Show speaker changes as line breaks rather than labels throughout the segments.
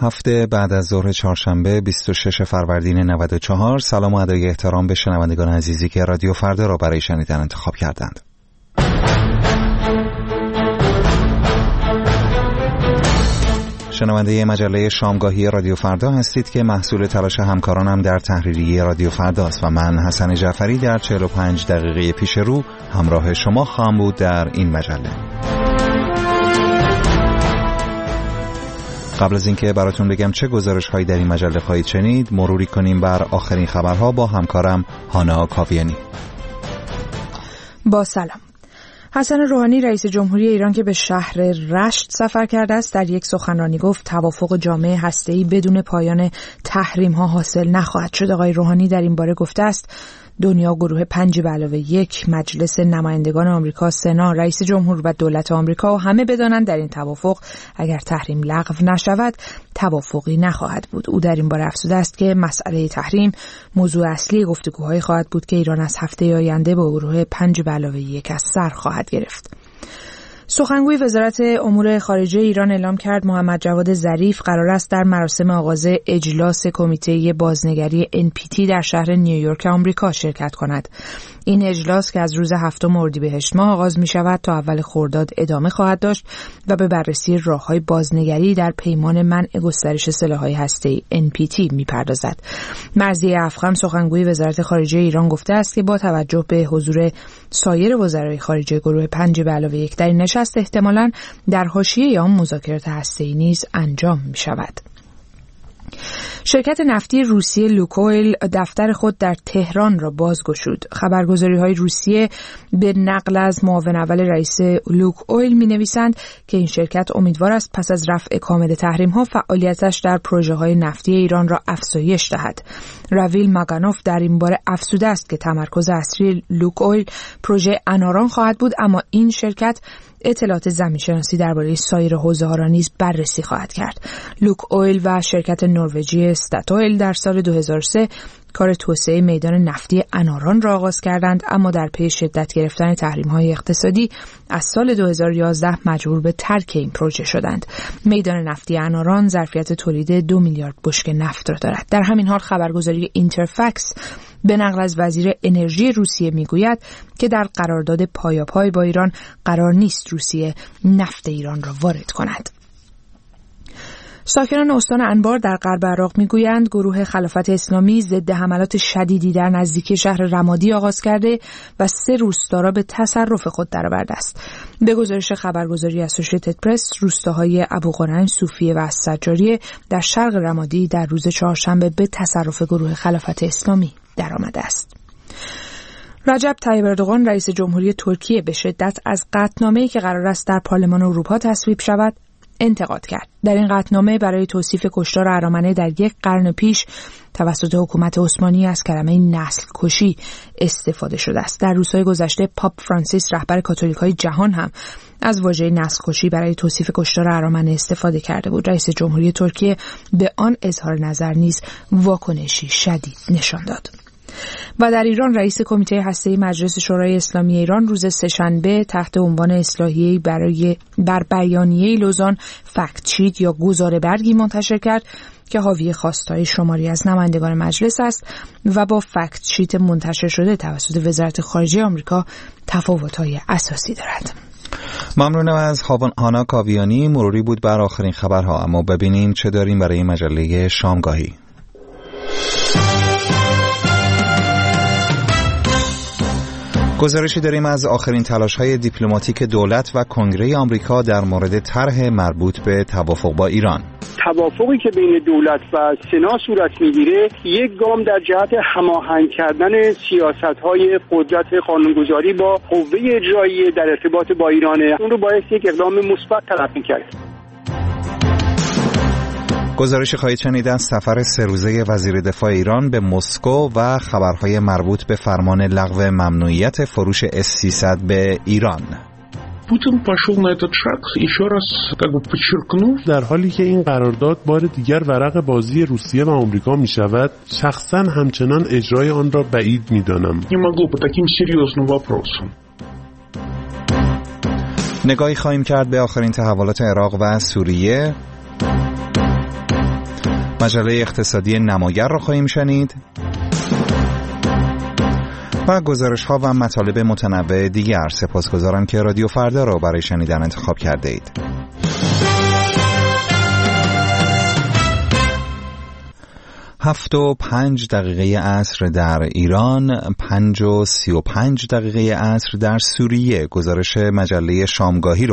هفته بعد از ظهر چهارشنبه 26 فروردین 94. سلام و ادای احترام به شنوندگان عزیزی که رادیو فردا را برای شنیدن انتخاب کردند. شنونده مجله شامگاهی رادیو فردا هستید که محصول تلاش همکارانم در تحریریه رادیو فردا است و من حسن جعفری در 45 دقیقه پیش رو همراه شما خواهم بود در این مجله. قبل از اینکه براتون بگم چه گزارش‌هایی در این مجله خواهید شنید، مروری کنیم بر آخرین خبرها با همکارم هانا کاویانی.
با سلام. حسن روحانی رئیس جمهوری ایران که به شهر رشت سفر کرده است در یک سخنرانی گفت توافق جامع هسته‌ای بدون پایان تحریم‌ها حاصل نخواهد شد. آقای روحانی در این باره گفته است دنیا گروه 5+1 مجلس نمایندگان آمریکا، سنا، رئیس جمهور و دولت آمریکا و همه بدانند در این توافق اگر تحریم لغو نشود توافقی نخواهد بود. او در این باره افزوده است که مسئله تحریم موضوع اصلی گفتگوهای خواهد بود که ایران از هفته آینده با گروه 5+1 از سر خواهد گرفت. سخنگوی وزارت امور خارجه ایران اعلام کرد محمد جواد ظریف قرار است در مراسم آغاز اجلاس کمیته بازنگری NPT در شهر نیویورک آمریکا شرکت کند. این اجلاس که از روز 7 اردیبهشت ماه آغاز می شود تا اول خرداد ادامه خواهد داشت و به بررسی راه‌های بازنگری در پیمان منع گسترش سلاح‌های هسته‌ای NPT می پردازد. مرضیه افخم سخنگوی وزارت خارجه ایران گفته است که با توجه به حضور سایر وزرای خارجه گروه 5+1 در این نشست احتمالاً در حاشیه آن مذاکرات هسته‌ای نیز انجام می شود. شرکت نفتی روسیه لوکویل دفتر خود در تهران را بازگشود. خبرگزاری‌های روسیه به نقل از معاون اول رئیس لوکویل می‌نویسند که این شرکت امیدوار است پس از رفع کامل تحریم‌ها فعالیتش در پروژه‌های نفتی ایران را افزایش دهد. راویل ماگانوف در این باره افزوده است که تمرکز اصلی لوکویل پروژه اناران خواهد بود، اما این شرکت اطلاعات زمین‌شناسی درباره سایر حوزه‌ها را نیز بررسی خواهد کرد. لوکویل و شرکت نروژی استاتویل در سال 2003 کار توسعه میدان نفتی اناران را آغاز کردند، اما در پی شدت گرفتن تحریم‌های اقتصادی از سال 2011 مجبور به ترک این پروژه شدند. میدان نفتی اناران ظرفیت تولید 2 میلیارد بشکه نفت را دارد. در همین حال خبرگزاری اینترفکس به نقل از وزیر انرژی روسیه میگوید که در قرارداد پایاپای با ایران قرار نیست روسیه نفت ایران را وارد کند. ساکنان استان انبار در غرب عراق میگویند گروه خلافت اسلامی ضد حملات شدیدی در نزدیکی شهر رمادی آغاز کرده و 3 روستا را به تصرف خود درآورده است. به گزارش خبرگزاری اسوشییتد پرس، روستاهای ابوقرن، صوفیه و سجاریه در شرق رمادی در روز چهارشنبه به تصرف گروه خلافت اسلامی درآمده است. رجب طیب اردوغان رئیس جمهوری ترکیه به شدت از قطعنامه‌ای که قرار است در پارلمان اروپا تصویب شود انتقاد کرد. در این قطعنامه برای توصیف کشتار ارامنه در 1 قرن پیش توسط حکومت عثمانی از کلمه نسل کشی استفاده شده است. در روزهای گذشته پاپ فرانسیس رهبر کاتولیک‌های جهان هم از واژه نسل کشی برای توصیف کشتار ارامنه استفاده کرده بود. رئیس جمهوری ترکیه به آن اظهار نظر نیز واکنشی شدید نشان داد. و در ایران رئیس کمیته هسته‌ای مجلس شورای اسلامی ایران روز سه‌شنبه تحت عنوان اصلاحیه‌ای بر بیانیه لوزان فکت شیت یا گزاره برگی منتشر کرد که حاوی خواستهای شماری از نمایندگان مجلس است و با فکت شیت منتشر شده توسط وزارت خارجه آمریکا تفاوت‌های اساسی دارد.
ممنونم از هانا کاویانی. مروری بود بر آخرین خبرها، اما ببینیم چه داریم برای مجله شامگاهی. گزارشی داریم از آخرین تلاش‌های دیپلماتیک دولت و کنگره آمریکا در مورد طرح مربوط به توافق با ایران.
توافقی که بین دولت و سنا صورت میگیره یک گام در جهت هماهنگ کردن سیاست‌های قدرت قانونگذاری با قوه اجرایی در ارتباط با ایرانه. اون رو باعث یک اقدام مثبت تلقی کرد.
گزارشی خواهید شنید از سفر 3 روزه وزیر دفاع ایران به مسکو و خبرهای مربوط به فرمان لغو ممنوعیت فروش S-300 به ایران.
Putin пошел на этот шаг еще раз подчеркнув
در حالی که این قرارداد بار دیگر ورق بازی روسیه و آمریکا می شود، شخصا همچنان اجرای آن را بعید می دانم.
Не могло по таким серьезным вопросам.
نگاهی خواهیم کرد به آخرین تحولات عراق و سوریه مجله اقتصادی نماگر را خواهیم شنید و گزارش‌ها و مطالب متنوع دیگر. سپاسگزارم که رادیو فردا را برای شنیدن انتخاب کرده اید. 7:05 عصر در ایران، 5:35 عصر در سوریه. گزارش‌های مجله شامگاهی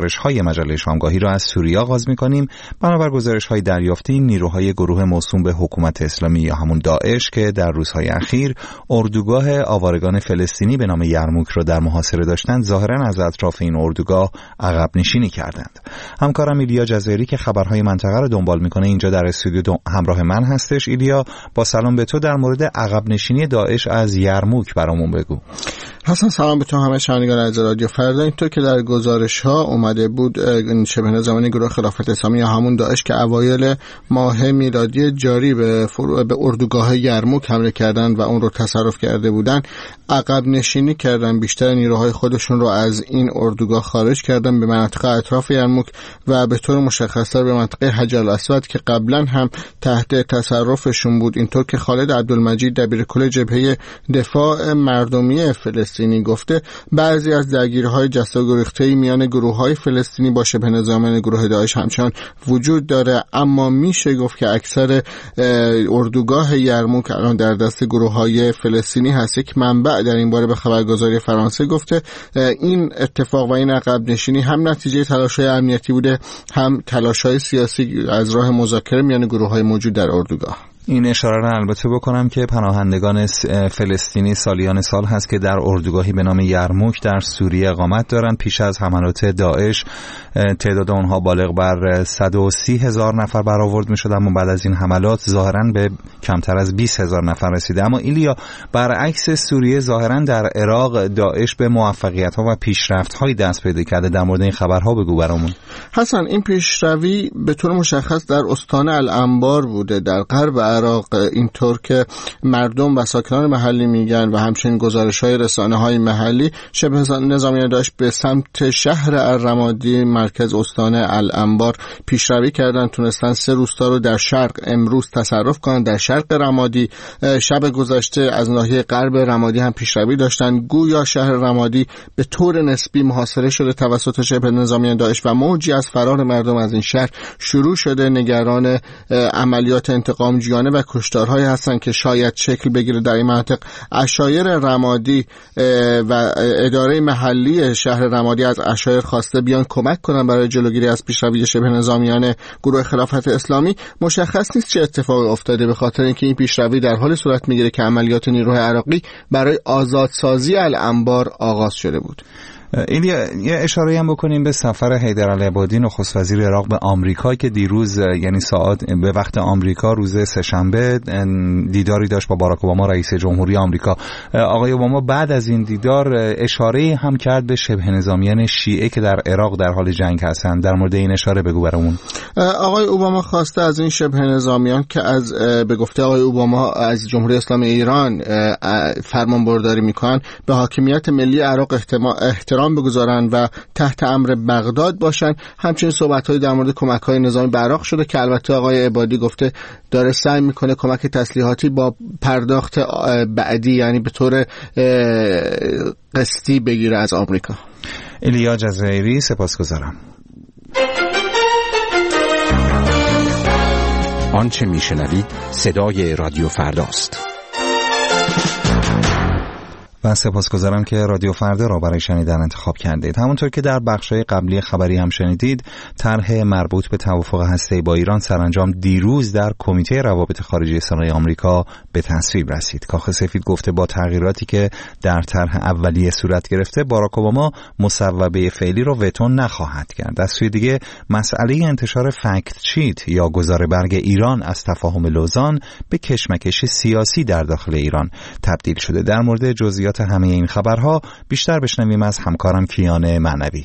را از سوریه آغاز می‌کنیم. بنابر گزارش‌های دریافتی، نیروهای گروه موسوم به حکومت اسلامی یا همون داعش که در روزهای اخیر اردوگاه آوارگان فلسطینی به نام یرموک را در محاصره داشتند، ظاهراً از اطراف این اردوگاه عقب نشینی کردند. همکارم ایلیا جزایری که خبرهای منطقه را دنبال می‌کنه اینجا در استودیو همراه من هستش. یا با سلام به تو، در مورد عقب نشینی داعش از یرموک برامون بگو.
حسن سلام به تو، همه شنوندگان از رادیو فردا. اینطور که در گزارش‌ها اومده بود، شبه نظامی گروه خلافت اسلامی یا همون داعش که اوایل ماه میلادی جاری به اردوگاه یرموک حمله کردن و اون رو تصرف کرده بودن، عقب نشینی کردن. بیشتر نیروهای خودشون رو از این اردوگاه خارج کردن به مناطق اطراف یرموک و به طور مشخص‌تر به منطقه حجر الاسود که قبلا هم تحت تصرفشون بود. اینطور که خالد عبدالمجید دبیرکل جبهه دفاع مردمی فلسطینی گفته، بعضی از درگیری‌های جست و گریخته‌ای میان گروه‌های فلسطینی با شبه نظامیان گروه داعش همچنان وجود داره، اما میشه گفت که اکثر اردوگاه یرموک الان در دست گروه‌های فلسطینی هست. یک منبع در این باره به خبرگزاری فرانسه گفته این اتفاق و این عقب نشینی هم نتیجه تلاش‌های امنیتی بوده، هم تلاش‌های سیاسی از راه مذاکره میان گروه‌های موجود در اردوگاه.
این اشاره را البته بکنم که پناهندگان فلسطینی سالیان سال هست که در اردوگاهی به نام یرموک در سوریه اقامت دارند. پیش از حملات داعش تعداد آنها بالغ بر 130,000 نفر برآورد می‌شد، اما بعد از این حملات ظاهراً به کمتر از 20,000 نفر رسیده. اما ایلیا، برعکس سوریه، ظاهراً در عراق داعش به موفقیت‌ها و پیشرفت‌های دست پیدا کرده. در مورد این خبرها بگو برامون.
حسن، این پیشروی به طور مشخص در استان الانبار بوده در غرب عراق، اینطور که مردم و ساکنان محلی میگن و همچنین گزارش‌های رسانه‌های محلی، شبه نظامیان داعش به سمت شهر الرمادی مرکز استان الانبار پیشروی کردن، تونستن 3 روستا رو در شرق امروز تصرف کنن. در شرق رمادی شب گذشته از ناحیه غرب رمادی هم پیشروی داشتن. گویا شهر رمادی به طور نسبی محاصره شده توسط شبه نظامیان داعش و موجی از فرار مردم از این شهر شروع شده. نگران عملیات انتقام جویانه و کشتارهایی هستند که شاید شکل بگیره در این مناطق. عشایر رمادی و اداره محلی شهر رمادی از عشایر خواسته بیان کمک کنن برای جلوگیری از پیشروی شبه نظامیان گروه خلافت اسلامی. مشخص نیست چه اتفاقی افتاده، به خاطر اینکه این پیشروی در حال صورت میگیره که عملیات نیروهای عراقی برای آزادسازی الانبار آغاز شده بود.
ایلیا، یه اشاره هم بکنیم به سفر حیدرعلی عبادی نخست وزیر عراق به آمریکا که دیروز، یعنی ساعت به وقت آمریکا، روز سه‌شنبه دیداری داشت با باراک اوباما رئیس جمهوری آمریکا. آقای اوباما بعد از این دیدار اشاره هم کرد به شبه نظامیان شیعه که در عراق در حال جنگ هستند. در مورد این اشاره بگو برامون.
آقای اوباما خواسته از این شبه نظامیان که به گفته آقای اوباما از جمهوری اسلامی ایران فرمانبرداری میکنن، به حاکمیت ملی عراق احترام بگذارن و تحت امر بغداد باشن. همچنین صحبت‌های در مورد کمک‌های نظامی به عراق شده که البته آقای عبادی گفته داره سعی میکنه کمک تسلیحاتی با پرداخت بعدی، یعنی به طور قسطی بگیره از آمریکا.
ایلیا جزایری، سپاسگزارم.
آنچه میشنوید صدای رادیو فرداست.
و سپاسگزارم که رادیو فردا را برای شنیدن انتخاب کردید. همونطور که در بخش‌های قبلی خبری هم شنیدید، طرح مربوط به توافق هسته‌ای با ایران سرانجام دیروز در کمیته روابط خارجی سنای آمریکا به تصویب رسید. کاخ سفید گفته با تغییراتی که در طرح اولیه صورت گرفته، باراک اوباما مصوبه فعلی را وتو نخواهد کرد. از سوی دیگه مسئله انتشار فکت چیت یا گزاره برگ ایران از تفاهم لوزان به کشمکش سیاسی در داخل ایران تبدیل شده. در مورد جزئیات همه این خبرها بیشتر بشنویم از همکارم کیان معنوی.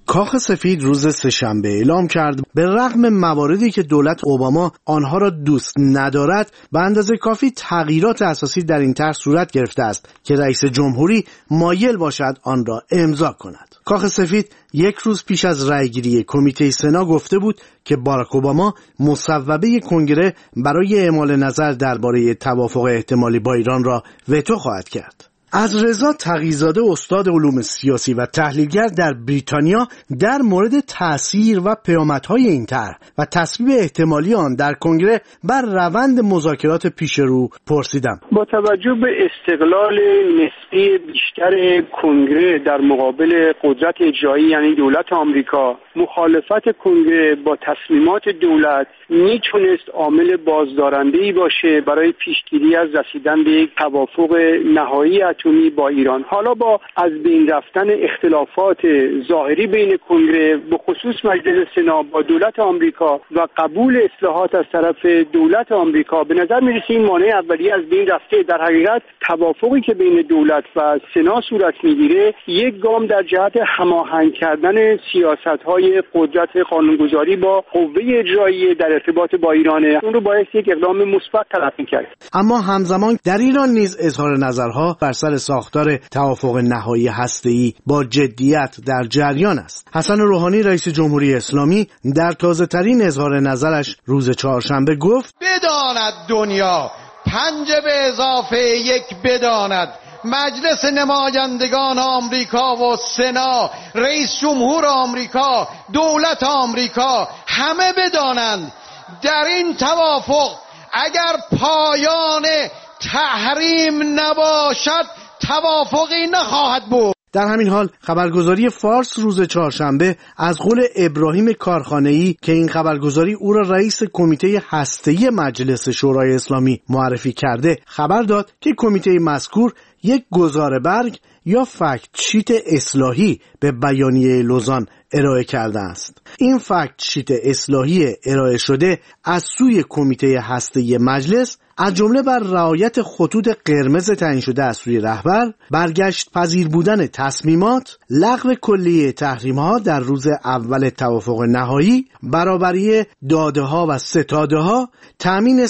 کاخ سفید روز سه‌شنبه اعلام کرد به رغم مواردی که دولت اوباما آنها را دوست ندارد، به اندازه کافی تغییرات اساسی در این طرح صورت گرفته است که رئیس جمهوری مایل باشد آن را امضا کند. کاخ سفید یک روز پیش از رأیگیری کمیته سنا گفته بود که باراک اوباما مصوبه کنگره برای اعمال نظر درباره توافق احتمالی با ایران را وتو خواهد کرد. از رضا تقی‌زاده، استاد علوم سیاسی و تحلیلگر در بریتانیا، در مورد تأثیر و پیامدهای این طرح و تصویب احتمالی آن در کنگره بر روند مذاکرات پیش رو پرسیدم.
با توجه به استقلال نسبی بیشتر کنگره در مقابل قدرت اجرایی یعنی دولت آمریکا، مخالفت کنگره با تصمیمات دولت میتونست عامل بازدارنده‌ای باشه برای پیشگیری از رسیدن به یک توافق نهایی اتمی با ایران. حالا با از بین رفتن اختلافات ظاهری بین کنگره به خصوص مجلس سنا با دولت آمریکا و قبول اصلاحات از طرف دولت آمریکا، به نظر میرسه این مانع اولیه از بین رفته. در حقیقت توافقی که بین دولت و سنا صورت میگیره یک گام در جهت هماهنگ کردن سیاست‌های قدرت قانونگذاری با قوه اجرایی در ارتباط با ایران. اون رو باید یک اقدام مثبت تلقی کرد.
اما همزمان در ایران نیز اظهار نظرها بر سر ساختار توافق نهایی هسته‌ای با جدیت در جریان است. حسن روحانی رئیس جمهوری اسلامی در تازه‌ترین اظهار نظرش روز چهارشنبه گفت:
بداند دنیا 5 به اضافه 1 بداند مجلس نمایندگان آمریکا و سنا، رئیس جمهور آمریکا، دولت آمریکا، همه بدانند در این توافق اگر پایان تحریم نباشد توافقی نخواهد بود.
در همین حال خبرگزاری فارس روز چهارشنبه از قول ابراهیم کارخانه‌ای که این خبرگزاری او را رئیس کمیته هسته‌ای مجلس شورای اسلامی معرفی کرده خبر داد که کمیته مذکور یک گزاره برگ یا فکت شیت اصلاحی به بیانیه لوزان ارائه کرده است. این فکت شیت اصلاحی ارائه شده از سوی کمیته هسته‌ای مجلس از جمله بر رعایت خطوط قرمز تعیین شده از سوی رهبر، برگشت پذیر بودن تصمیمات، لغو کلیه تحریم‌ها در روز اول توافق نهایی، برابری داده‌ها و ستاده‌ها، تامین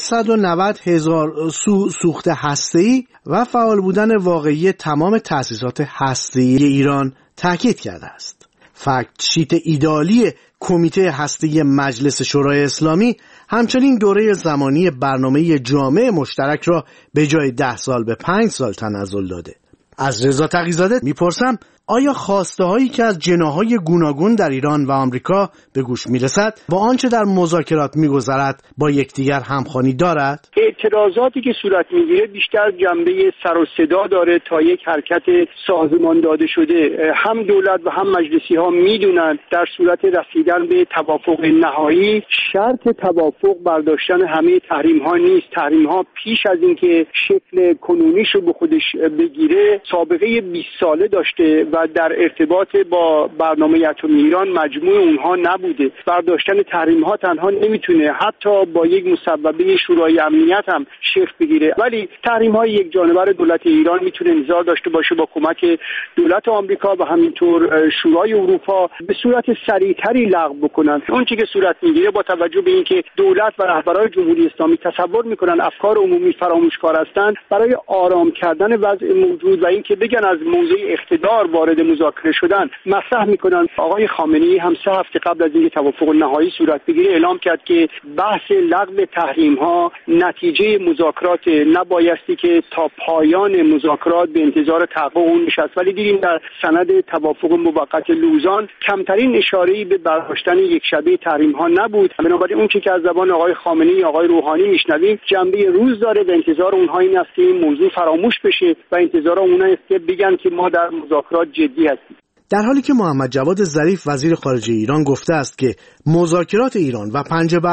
190,000 سوخت هسته‌ای و فعال بودن واقعی تمام تأسیسات هسته‌ای ایران تاکید کرده است. فکت شیت ایدئالی کمیته هسته‌ای مجلس شورای اسلامی همچنین دوره زمانی برنامه جامع مشترک را به جای 10 سال به 5 سال تنزل داده. از رضا تقی‌زاده میپرسم آیا خواسته هایی که از جناح‌های گوناگون در ایران و آمریکا به گوش میرسد با آنچه در مذاکرات میگذرد با یکدیگر همخوانی دارد؟
اعتراضاتی که صورت میگیره بیشتر جنبه سر و صدا داره تا یک حرکت سازمان داده شده. هم دولت و هم مجلسی ها میدونن در صورت رسیدن به توافق نهایی شرط توافق برداشتن همه تحریم ها نیست. تحریم ها پیش از اینکه شکل کنونیش رو به خودش بگیره سابقه 20 ساله داشته و در ارتباط با برنامه اتمی ایران مجموع اونها نبوده. برداشتن تحریم ها تنها نمیتونه حتی با یک مصوبه شورای امنیت هم شکل بگیره، ولی تحریم های یک جانبه دولت ایران میتونه انتظار داشته باشه با کمک دولت آمریکا و همینطور شورای اروپا به صورت سریعتری لغو بکنن. اون چیزی که صورت میگیره با توجه به اینکه دولت و رهبران جمهوری اسلامی تصور میکنن افکار عمومی فراموشکار هستند، برای آرام کردن وضع موجود و اینکه بگن از موضع اقتدار وارد مذاکره شدن مطرح میکنن. آقای خامنه‌ای هم 3 هفته قبل از اینکه توافق نهایی صورت بگیره اعلام کرد که بحث لغو تحریم ها نتیجه مذاکرات نبایستی که تا پایان مذاکرات به انتظار تحقق اون نشست، ولی دیدیم در سند توافق موقت لوزان کمترین اشاره‌ای به برداشتن یک شبه تحریم ها نبود. بنابراین اون چیزی که از زبان آقای خامنه‌ای آقای روحانی میشنویم جنبه روز داره و انتظار اونها این است که این موضوع فراموش بشه و انتظار اونها است که بگن که ما در مذاکرات جدی هستیم.
در حالی که محمد جواد ظریف وزیر خارجه ایران گفته است که مذاکرات ایران و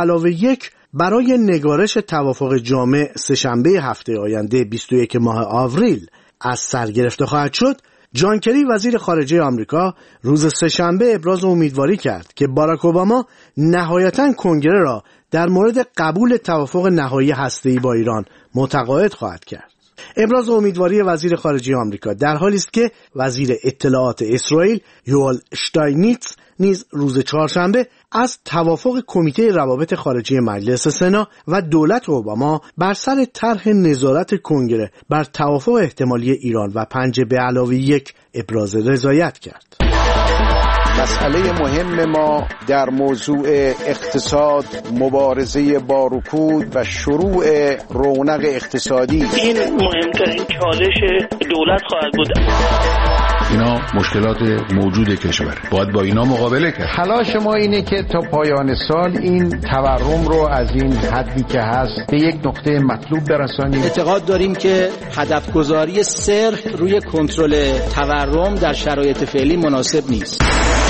5+1 برای نگارش توافق جامع سه‌شنبه هفته آینده 21 ماه آوریل از سر گرفته خواهد شد، جان کری وزیر خارجه آمریکا روز سه‌شنبه ابراز امیدواری کرد که باراک اوباما نهایتاً کنگره را در مورد قبول توافق نهایی هسته‌ای با ایران متقاعد خواهد کرد. ابراز امیدواری وزیر خارجه آمریکا در حالی است که وزیر اطلاعات اسرائیل یوال اشتاینیتز نیز روز چهارشنبه از توافق کمیته روابط خارجی مجلس سنا و دولت اوباما بر سر طرح نظارت کنگره بر توافق احتمالی ایران و 5+1 ابراز رضایت کرد.
مسئله مهم ما در موضوع اقتصاد، مبارزه با رکود و شروع رونق اقتصادی،
این مهمترین چالش دولت خواهد بود.
اینا مشکلات موجود کشور، باید با اینا مقابله کرد.
تلاش ما اینه که تا پایان سال این تورم رو از این حدی که هست به یک نقطه مطلوب برسانیم.
اعتقاد داریم که هدف گذاری صرف روی کنترل تورم در شرایط فعلی مناسب نیست.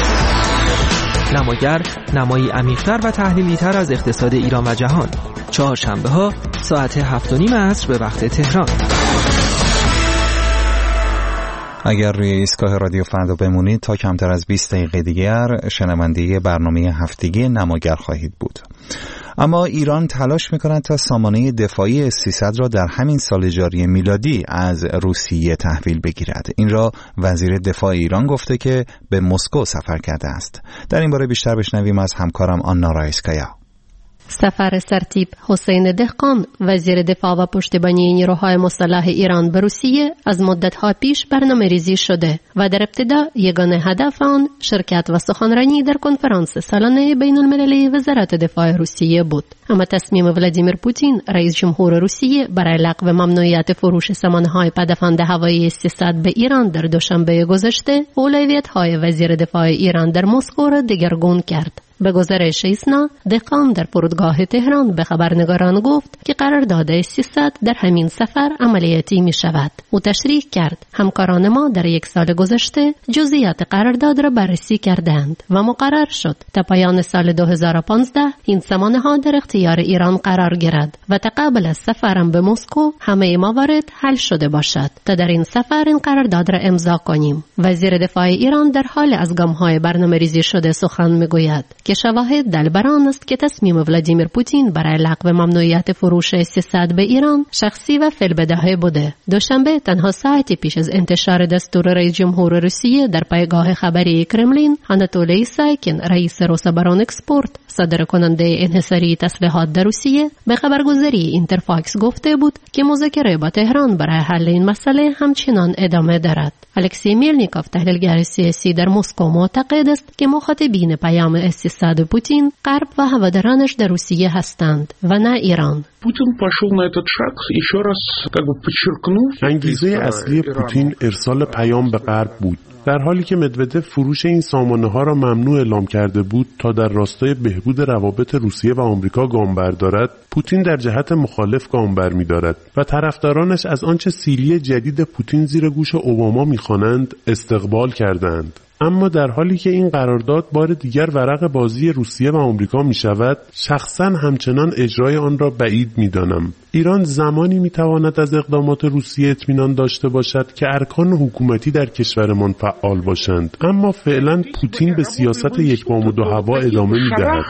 نماگر، نمایی عمیق‌تر و تحلیلی‌تر از اقتصاد ایران و جهان. چهارشنبه‌ها ساعت 7:30 عصر به وقت تهران.
اگر روی ایستگاه رادیو فردا بمونید تا کمتر از 20 دقیقه دیگر شنونده برنامه هفتگی نماگر خواهید بود. اما ایران تلاش می‌کند تا سامانه دفاعی S-300 را در همین سال جاری میلادی از روسیه تحویل بگیرد. این را وزیر دفاع ایران گفته که به مسکو سفر کرده است. در این باره بیشتر بشنویم از همکارم آنا رایسکایا.
سفر سرتیپ حسین دهقان وزیر دفاع و پشتیبانی نیروهای مسلح ایران به روسیه از مدت‌ها پیش برنامه‌ریزی شده و در ابتدا یگانه هدف آن شرکت و سخنرانی در کنفرانس سالانه بین‌المللی وزارت دفاع روسیه بود. اما تصمیم ولادیمیر پوتین رئیس جمهور روسیه برای لغو ممنوعیت فروش سامانه‌های پدافند هوایی S-300 به ایران در دوشنبه گذشته اولویت‌های وزیر دفاع ایران در مسکو را دگرگون کرد. به گزارش ایسنا، دهقان در فرودگاه تهران به خبرنگاران گفت که قرارداد S-300 در همین سفر عملیاتی می شود. او تشریح کرد همکاران ما در یک سال گذشته جزئیات قرارداد را بررسی کردند و مقرر شد تا پایان سال 2015 این سامانه‌ها در اختیار ایران قرار گیرد و تا قبل از سفرم به مسکو همه موارد حل شده باشد تا در این سفر این قرارداد را امضا کنیم. وزیر دفاع ایران در حال از گام‌های برنامه‌ریزی شده سخن می‌گوید که شواهد دلبران است که تصمیم ولادیمیر پوتین برای لغو ممنوعیت فروش S-300 به ایران شخصی و فی‌البدیهه بوده. دوشنبه تنها ساعتی پیش از انتشار دستور رئیس جمهور روسیه در پایگاه خبری کرملین، آناتولی سایکین رئیس روسابارون اکسپورت صادر کننده انحصاری تسلیحات در روسیه به خبرگزاری اینترفاکس گفته بود که مذاکره با تهران برای حل این مسئله همچنان ادامه دارد. الکسی میلنیکوف تحلیلگر سیاسی در مسکو معتقد است که مخاطبین پیام S-300 پوتین غرب و هوادارانش در روسیه هستند و نه ایران.
Путин пошел на этот шаг еще раз подчеркнув
انگیزه اصلی پوتین ارسال پیام به غرب بود. در حالی که مدودف فروش این سامانه‌ها را ممنوع اعلام کرده بود تا در راستای بهبود روابط روسیه و آمریکا گام بردارد، پوتین در جهت مخالف گام برمی‌دارد و طرفدارانش از آنچه سیلی جدید پوتین زیر گوش اوباما می‌خوانند استقبال کردند. اما در حالی که این قرارداد بار دیگر ورق بازی روسیه و آمریکا می شود، شخصاً همچنان اجرای آن را بعید می دانم. ایران زمانی می تواند از اقدامات روسیه اطمینان داشته باشد که ارکان حکومتی در کشورمان فعال باشند، اما فعلاً پوتین به سیاست یک بام و دو هوا ادامه می دهد.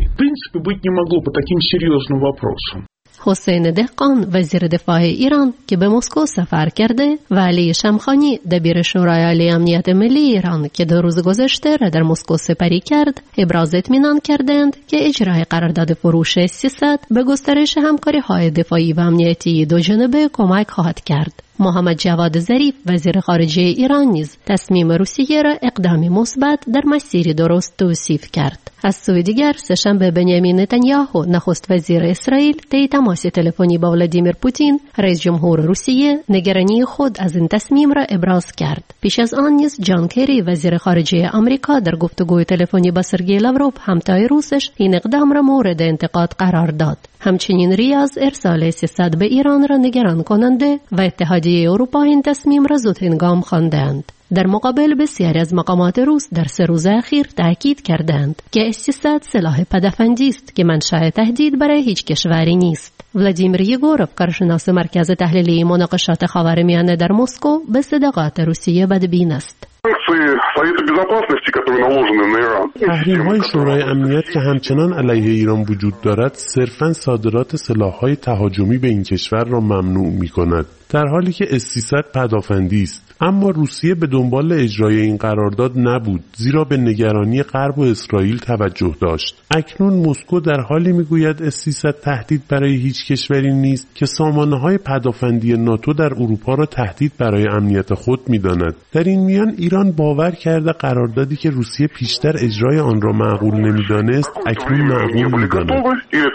حسین دهقان وزیر دفاع ایران که به مسکو سفر کرده و علی شمخانی دبیر شورای عالی امنیت ملی ایران که 2 روز گذشته را در مسکو سپری کرد ابراز اطمینان کردند که اجرای قرارداد فروش S-300 به گسترش همکاری‌های دفاعی و امنیتی دوجانبه کمک خواهد کرد. محمد جواد ظریف وزیر خارجه ایران نیز تصمیم روسیه را اقدامی مثبت در مسیر درست توصیف کرد. از سوی دیگر سه‌شنبه بنیامین نتانیاهو نخست وزیر اسرائیل طی تماس تلفنی با ولادیمیر پوتین رئیس جمهور روسیه نگرانی خود از این تصمیم را ابراز کرد. پیش از آن نیز جان کری وزیر خارجه آمریکا در گفتگوی تلفنی با سرگئی لاوروف همتای روسش این اقدام را مورد انتقاد قرار داد. همچنین ریاض ارسال S-300 به ایران را نگران کننده و اتحادیه اروپا این تصمیم را زودهنگام خواندند. در مقابل بسیاری از مقامات روس در 3 روز اخیر تاکید کردند که S-300 سلاح پدافندی است که منشأ تهدید برای هیچ کشوری نیست. ولادیمیر یگوروف کارشناس مرکز تحلیلی مناقشات خاورمیانه در مسکو به صداقت روسیه بدبین است.
تحریم‌های شورای امنیت که همچنان علیه ایران وجود دارد صرفاً صادرات سلاح‌های تهاجمی به این کشور را ممنوع می‌کند، در حالی که اس-300 پدافندی است. اما روسیه به دنبال اجرای این قرارداد نبود، زیرا به نگرانی غرب و اسرائیل توجه داشت. اکنون مسکو در حالی میگوید اس-300 تهدید برای هیچ کشوری نیست که سامانه‌های پدافندی ناتو در اروپا را تهدید برای امنیت خود می‌داند. در این میان ایران باور کرده قراردادی که روسیه پیشتر اجرای آن را معقول نمی‌دانست، اکنون معقول می‌داند.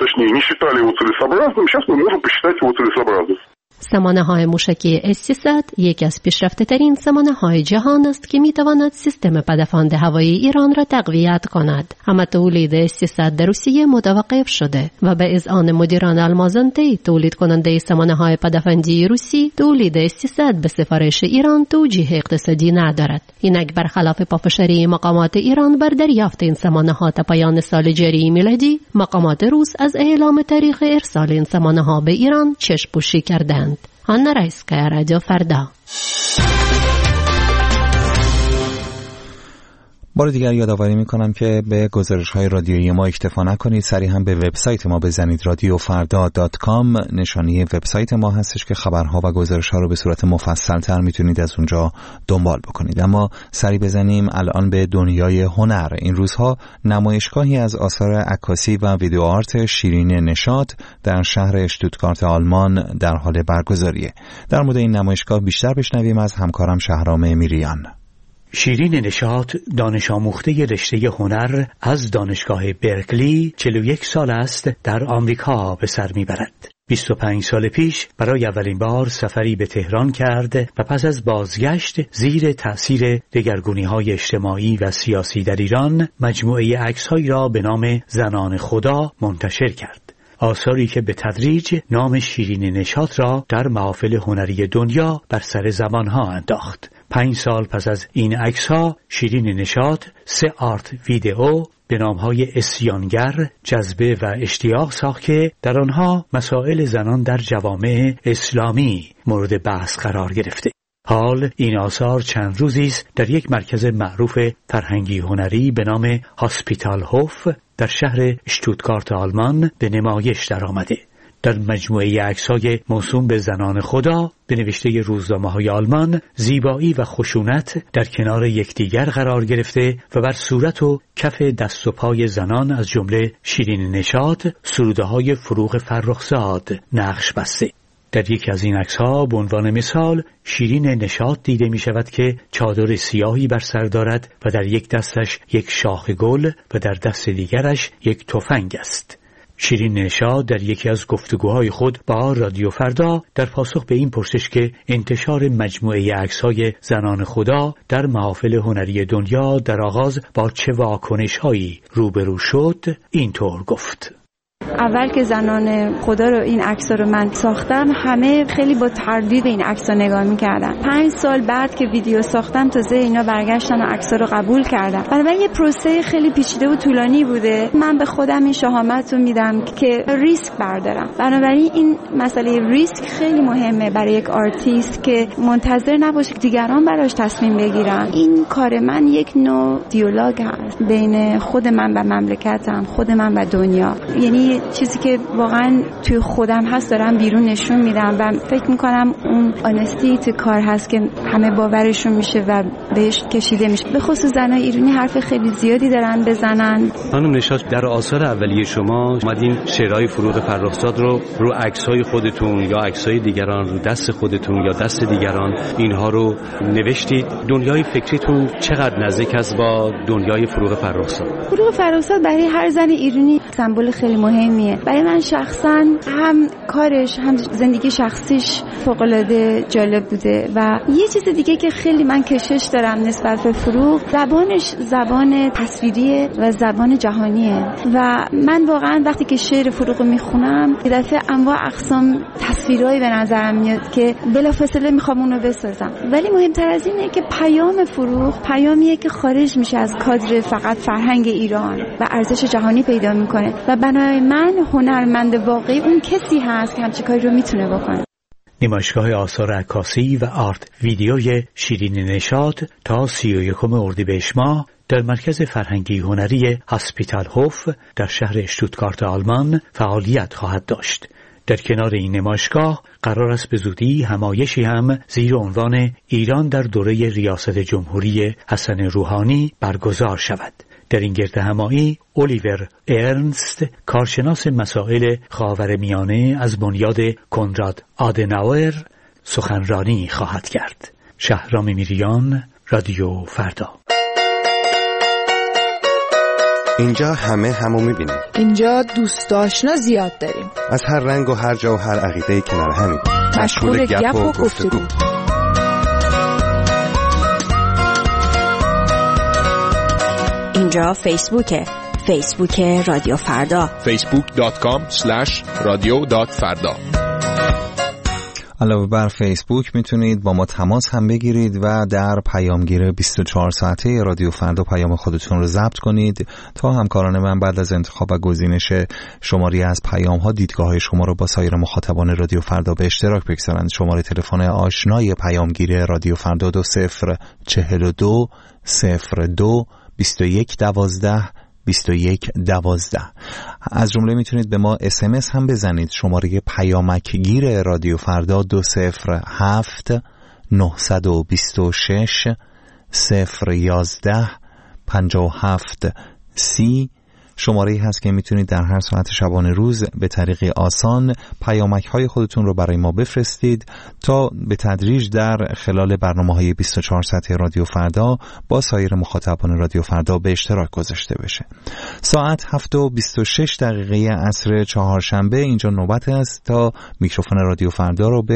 سامانه‌های موشکی اس-300 یکی از پیشرفته‌ترین سامانه‌های جهان است که می‌تواند سیستم پدافند هوایی ایران را تقویت کند. اما تولید اس-300 در روسیه متوقف شده و به اذعان مدیران المازنتی، تولید کننده سامانه‌های پدافندی روسی، تولید اس-300 به سفارش ایران توجیه اقتصادی ندارد. اینک برخلاف پافشاری مقامات ایران بر دریافت این سامانه‌ها تا پایان سال جاری میلادی، مقامات روس از اعلام تاریخ ارسال این سامانه‌ها به ایران چشم‌پوشی کردند. آنا رایسکایا، رادیو فردا.
بار دیگر یادآوری می‌کنم که به گزارش‌های رادیویی ما اکتفا نکنید، سریع هم به وبسایت ما بزنید radiofarda.com. نشانی وبسایت ما هستش که خبرها و گزارش‌ها رو به صورت مفصل‌تر میتونید از اونجا دنبال بکنید. اما سریع بزنیم الان به دنیای هنر. این روزها نمایشگاهی از آثار عکاسی و ویدیو آرت شیرین نشاط در شهر اشتوتگارت آلمان در حال برگزاریه. در مورد این نمایشگاه بیشتر بشنویم از همکارم شهرام میریان.
شیرین نشاط دانش آموخته رشته هنر از دانشگاه برکلی 41 سال است در آمریکا به سر میبرد. 25 سال پیش برای اولین بار سفری به تهران کرد و پس از بازگشت زیر تأثیر دگرگونی‌های اجتماعی و سیاسی در ایران مجموعه عکس‌هایی را به نام زنان خدا منتشر کرد. آثاری که به تدریج نام شیرین نشاط را در محافل هنری دنیا بر سر زبانها انداخت. 5 سال پس از این عکس‌ها شیرین نشاط 3 آرت ویدئو به نام‌های اسیانگر، جذبه و اشتیاق ساخت که در آنها مسائل زنان در جوامع اسلامی مورد بحث قرار گرفته. حال این آثار چند روزی است در یک مرکز معروف فرهنگی هنری به نام هاسپیتال هوف در شهر اشتوتگارت آلمان به نمایش درآمده. در مجموعه عکس‌های موسوم به زنان خدا به نوشته روزنامه‌های آلمان زیبایی و خشونت در کنار یکدیگر قرار گرفته و بر صورت و کف دست و پای زنان از جمله شیرین نشاط سروده‌های فروغ فرخزاد نقش بسته. در یکی از این عکس‌ها به عنوان مثال شیرین نشاط دیده می شود که چادر سیاهی بر سر دارد و در یک دستش یک شاخ گل و در دست دیگرش یک تفنگ است. شیرین نشاط در یکی از گفتگوهای خود با رادیو فردا در پاسخ به این پرسش که انتشار مجموعه عکس‌های زنان خدا در محافل هنری دنیا در آغاز با چه واکنش‌هایی روبرو شد اینطور گفت:
اول که زنان خدا رو این عکس‌ها رو من ساختم همه خیلی با تردید این عکس‌ها نگاه می‌کردن. 5 سال بعد که ویدیو ساختم تازه اینا برگشتن و عکس‌ها رو قبول کردن. بنابراین یه پروسه خیلی پیچیده و طولانی بوده. من به خودم این شهامت رو میدم که ریسک بردارم. بنابراین این مسئله ریسک خیلی مهمه برای یک آرتیست که منتظر نباشه که دیگران براش تصمیم بگیرن. این کار من یک نوع دیالوگ هست بین خود من و مملکتم، خود من و دنیا. یعنی چیزی که واقعا توی خودم هست دارم بیرون نشون میدم و فکر میکنم اون آنستی تو کار هست که همه باورشون میشه و بهش کشیده میشه. به خصوص زنای ایرانی حرف خیلی زیادی دارن بزنن.
خانم نشاط، در آثار اولیه شما اومدین شعرهای فروغ فرخزاد رو عکس‌های خودتون یا عکس‌های دیگران رو دست خودتون یا دست دیگران اینها رو نوشتید. دنیای فکریتون چقدر نزدیک است با دنیای فروغ فرخزاد؟
فروغ فرخزاد برای هر زن ایرانی سمبل خیلی مهمیه. برای من شخصا هم کارش هم زندگی شخصیش فوق‌العاده جالب بوده و یه چیز دیگه که خیلی من کشش دارم نسبت به فروغ، زبانش زبان تصویریه و زبان جهانیه و من واقعا وقتی که شعر فروغ میخونم یه دفعه انواع اقسام تصویرایی به نظرم میاد که بلافاصله میخوام اونو بسازم. ولی مهمتر از اینه که پیام فروغ پیامیه که خارج میشه از کادر فقط فرهنگ ایران و ارزش جهانی پیدا میکنه و بنای من هنرمند واقعی اون کسی هست که همچین کاری رو میتونه بکنه.
نمایشگاه آثار عکاسی و آرت ویدیوی شیرین نشاط تا 31 اردیبهشت ماه در مرکز فرهنگی هنری هاسپیتال هوف در شهر اشتوتگارت آلمان فعالیت خواهد داشت. در کنار این نمایشگاه قرار است به زودی همایشی هم زیر عنوان ایران در دوره ریاست جمهوری حسن روحانی برگزار شود. در این گردهمایی الیور ارنست، کارشناس مسائل خاورمیانه از بنیاد کنراد آدناور، سخنرانی خواهد کرد. شهرام میریان، رادیو فردا.
اینجا همو میبینیم.
اینجا دوست آشنا زیاد داریم.
از هر رنگ و هر جا و هر عقیده‌ای کنار همیم.
مشغول گپ و گفتگو.
اینجا فیسبوک رادیو فردا.
facebook.com/radio.farda.
علاوه بر فیسبوک میتونید با ما تماس هم بگیرید و در پیامگیر 24 ساعته رادیو فردا پیام خودتون رو ضبط کنید تا همکاران من بعد از انتخاب و گزینش شماری از پیام ها دیدگاه شما رو با سایر مخاطبان رادیو فردا به اشتراک بگذارند. شماره تلفن آشنای پیامگیر رادیو فردا 2042 02 2112 2112. از جمله میتونید به اس ام اس هم بزنید. شماره پیامکگیر رادیو فردا 207 926 011 57 30. شماره‌ای هست که میتونید در هر ساعت شبانه روز به طریق آسان پیامک‌های خودتون رو برای ما بفرستید تا به تدریج در خلال برنامه‌های 24 ساعته رادیو فردا با سایر مخاطبان رادیو فردا به اشتراک گذاشته بشه. ساعت 7:26 عصر چهارشنبه اینجا نوبت است تا میکروفون رادیو فردا رو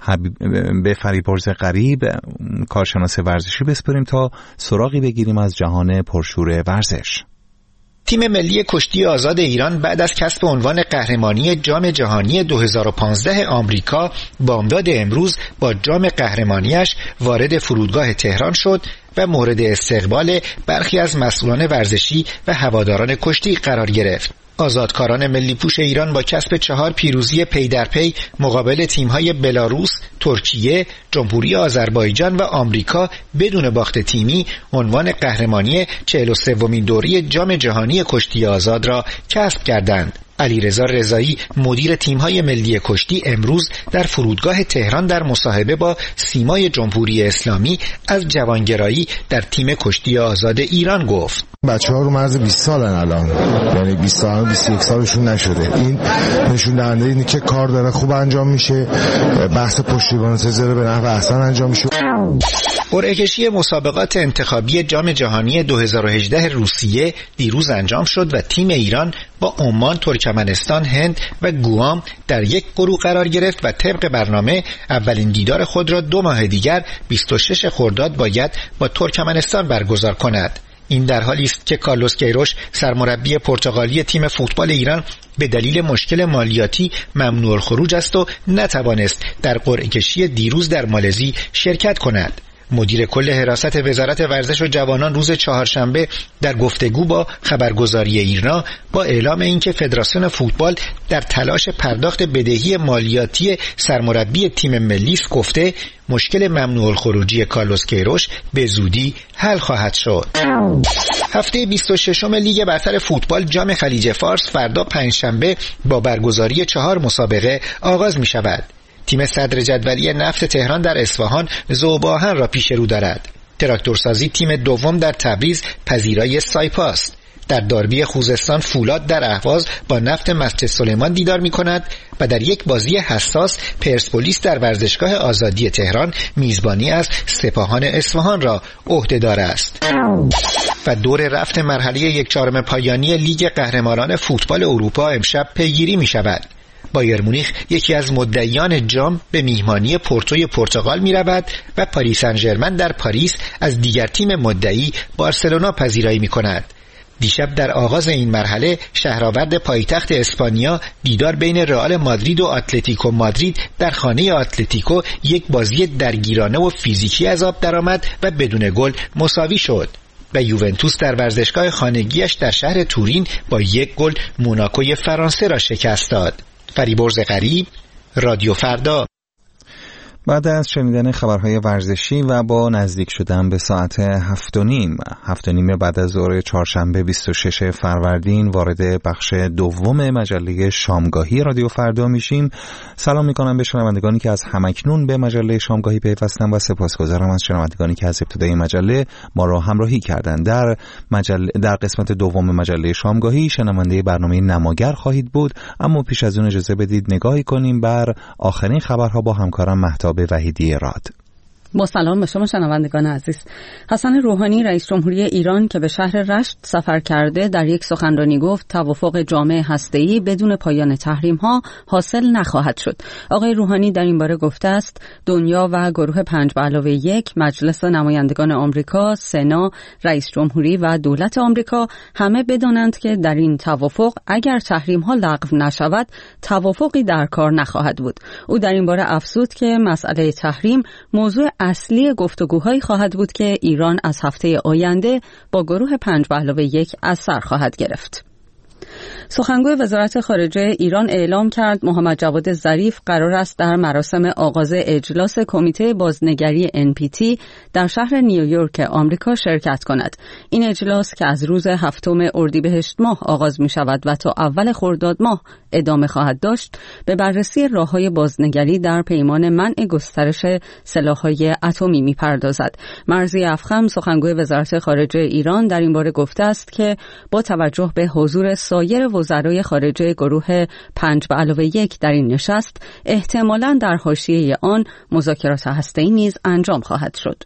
به فریبرز غریب، کارشناس ورزشی، بسپاریم تا سراغی بگیریم از جهان پرشور ورزش.
تیم ملی کشتی آزاد ایران بعد از کسب عنوان قهرمانی جام جهانی 2015 آمریکا بامداد امروز با جام قهرمانیش وارد فرودگاه تهران شد و مورد استقبال برخی از مسئولان ورزشی و هواداران کشتی قرار گرفت. آزادکاران ملی پوش ایران با کسب 4 پیروزی پی در پی مقابل تیم‌های بلاروس، ترکیه، جمهوری آذربایجان و آمریکا بدون باخت تیمی عنوان قهرمانی 43مین دوره جام جهانی کشتی آزاد را کسب کردند. علیرضا رضایی مدیر تیم‌های ملی کشتی امروز در فرودگاه تهران در مصاحبه با سیمای جمهوری اسلامی از جوانگرایی در تیم کشتی آزاد ایران گفت:
بچه‌ها رو مرز 20 سالن الان، یعنی 20 سال 21 سالشون نشده. این نشون دهنده اینه که کار داره خوب انجام میشه، بحث پشتیبان سزاره به نحو احسن انجام میشه.
قرعه کشی مسابقات انتخابی جام جهانی 2018 روسیه دیروز انجام شد و تیم ایران با عمان، ترکمنستان، هند و گوام در یک گروه قرار گرفت و طبق برنامه اولین دیدار خود را 2 ماه دیگر 26 خرداد باید با ترکمنستان برگزار کند. این در حالی است که کارلوس کیروش سرمربی پرتغالی تیم فوتبال ایران به دلیل مشکل مالیاتی ممنوع الخروج است و نتوانست در قرعه کشی دیروز در مالزی شرکت کند. مدیر کل حراست وزارت ورزش و جوانان روز چهارشنبه در گفتگو با خبرگزاری ایرنا با اعلام اینکه فدراسیون فوتبال در تلاش پرداخت بدهی مالیاتی سرمربی تیم ملی است گفته مشکل ممنوع الخروجی کارلوس کیروش به زودی حل خواهد شد. هفته 26 لیگ برتر فوتبال جام خلیج فارس فردا پنجشنبه با برگزاری 4 مسابقه آغاز می شود. تیم صدر جدولی نفت تهران در اصفهان ذوب‌آهن را پیش رو دارد. تراکتورسازی تیم دوم در تبریز پذیرای سایپاست. در داربی خوزستان فولاد در اهواز با نفت مسجد سلیمان دیدار می کند و در یک بازی حساس پرسپولیس در ورزشگاه آزادی تهران میزبانی از سپاهان اصفهان را عهده‌دار است. و دور رفت مرحله 1/4 پایانی لیگ قهرمانان فوتبال اروپا امشب پیگیری می شود. بایر مونیخ یکی از مدعیان جام به میهمانی پورتوی پرتغال می رود و پاریس سن ژرمن در پاریس از دیگر تیم مدعی بارسلونا پذیرایی می کند. دیشب در آغاز این مرحله شهرآورد پایتخت اسپانیا دیدار بین رئال مادرید و اتلتیکو مادرید در خانه اتلتیکو یک بازی درگیرانه و فیزیکی از آب درآمد و بدون گل مساوی شد و یوونتوس در ورزشگاه خانگیش در شهر تورین با 1 گل موناکوی فرانسه را شکست داد. فریبرز غریب، رادیو فردا.
بعد از شنیدن خبرهای ورزشی و با نزدیک شدن به ساعت 7:30 بعد از ظهر چهارشنبه 26 فروردین وارد بخش دوم مجله شامگاهی رادیو فردا میشیم. سلام میکنم به شنوندگانی که از همکنون به مجله شامگاهی پیوستن و سپاسگزارم از شنوندگانی که از ابتدای مجله ما را همراهی کردند. در قسمت دوم مجله شامگاهی شنونده برنامه نماگر خواهید بود، اما پیش از اون اجازه بدید نگاهی کنیم بر آخرین خبرها با همکارم مهتاب وحیدی راد.
با سلام به شما شنوندگان عزیز. حسن روحانی رئیس جمهوری ایران که به شهر رشت سفر کرده در یک سخنرانی گفت توافق جامع هسته‌ای بدون پایان تحریم‌ها حاصل نخواهد شد. آقای روحانی در این باره گفته است دنیا و گروه 5+1 مجلس نمایندگان آمریکا، سنا، رئیس جمهوری و دولت آمریکا همه بدانند که در این توافق اگر تحریم‌ها لغو نشود توافقی در کار نخواهد بود. او در این باره افزود که مسئله تحریم موضوع اصلی گفتگوهایی خواهد بود که ایران از هفته آینده با گروه 5+1 از سر خواهد گرفت. سخنگوی وزارت خارجه ایران اعلام کرد محمد جواد ظریف قرار است در مراسم آغاز اجلاس کمیته بازنگری NPT در شهر نیویورک آمریکا شرکت کند. این اجلاس که از روز 7 اردیبهشت ماه آغاز می شود و تا اول خرداد ماه ادامه خواهد داشت، به بررسی راه‌های بازنگری در پیمان منع گسترش سلاح‌های اتمی می‌پردازد. مرضی افخم سخنگوی وزارت خارجه ایران در این باره گفته است که با توجه به حضور سایر وزرای خارجه گروه 5+1 در این نشست، احتمالاً در حاشیه آن مذاکرات هسته‌ای نیز انجام خواهد شد.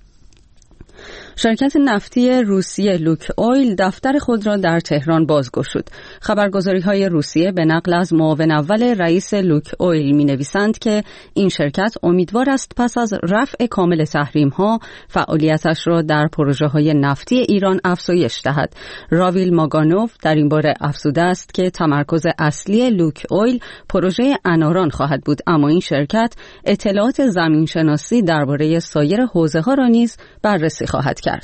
شرکت نفتی روسیه لوک اویل دفتر خود را در تهران بازگشود. خبرگزاری‌های روسیه به نقل از معاون اول رئیس لوک اویل می‌نویسند که این شرکت امیدوار است پس از رفع کامل تحریم‌ها فعالیتش را در پروژه‌های نفتی ایران افزایش دهد. راویل ماگانوف در این باره افزوده است که تمرکز اصلی لوک اویل پروژه اناران خواهد بود، اما این شرکت اطلاعات زمینشناسی درباره سایر حوزه‌ها را نیز بررسی خواهد کرد.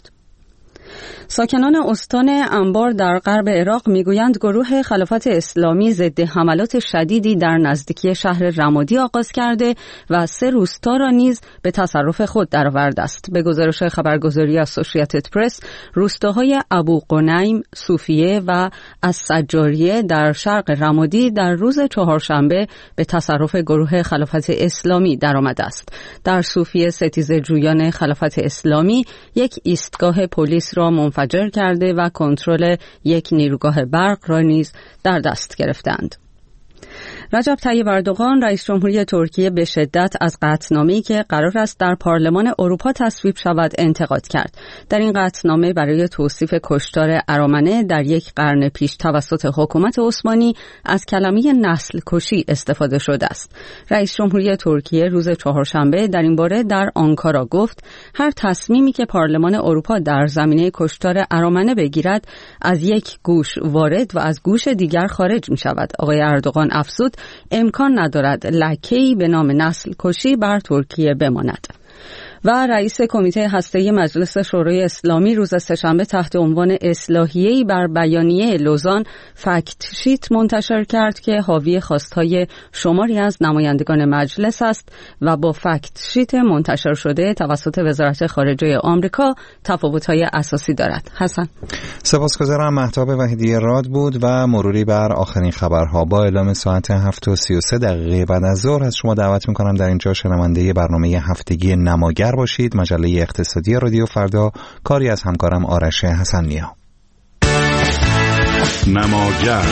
ساکنان استان انبار در غرب عراق میگویند گروه خلافت اسلامی ضد حملات شدیدی در نزدیکی شهر رمادی آغاز کرده و 3 روستا را نیز به تصرف خود درآورده است. به گزارش خبرگزاری اسوسییتد پرس، روستاهای ابو غنیم، صوفیه و السجاریه در شرق رمادی در روز چهارشنبه به تصرف گروه خلافت اسلامی درآمده است. در صوفیه ستیزه جویان خلافت اسلامی یک ایستگاه پلیس را منفجر کرده و کنترل یک نیروگاه برق را نیز در دست گرفتند. رجب طیب اردوغان رئیس جمهوری ترکیه به شدت از قطعنامه‌ای که قرار است در پارلمان اروپا تصویب شود انتقاد کرد. در این قطعنامه برای توصیف کشتار ارامنه در یک قرن پیش توسط حکومت عثمانی از کلمه نسل کشی استفاده شده است. رئیس جمهوری ترکیه روز چهارشنبه در این باره در آنکارا گفت هر تصمیمی که پارلمان اروپا در زمینه کشتار ارامنه بگیرد از یک گوش وارد و از گوش دیگر خارج می شود. آقای اردوغان افزود امکان ندارد لکه‌ای به نام نسل کشی بر ترکیه بماند. و رئیس کمیته هسته‌ای مجلس شورای اسلامی روز سه‌شنبه تحت عنوان اصلاحیه‌ای بر بیانیه لوزان فکت شیت منتشر کرد که حاوی خواست‌های شماری از نمایندگان مجلس است و با فکت شیت منتشر شده توسط وزارت خارجه آمریکا تفاوت‌های اساسی دارد. حسن
سپاسگزارم. مهتاب وحیدی راد بود و مروری بر آخرین خبرها با اعلام ساعت 7:33 بعد از ظهر از شما دعوت می‌کنم در اینجا شنونده برنامه هفتگی نماگر باشید. مجله اقتصادی رادیو فردا، کاری از همکارم آرش حسن‌نیا.
نماگر،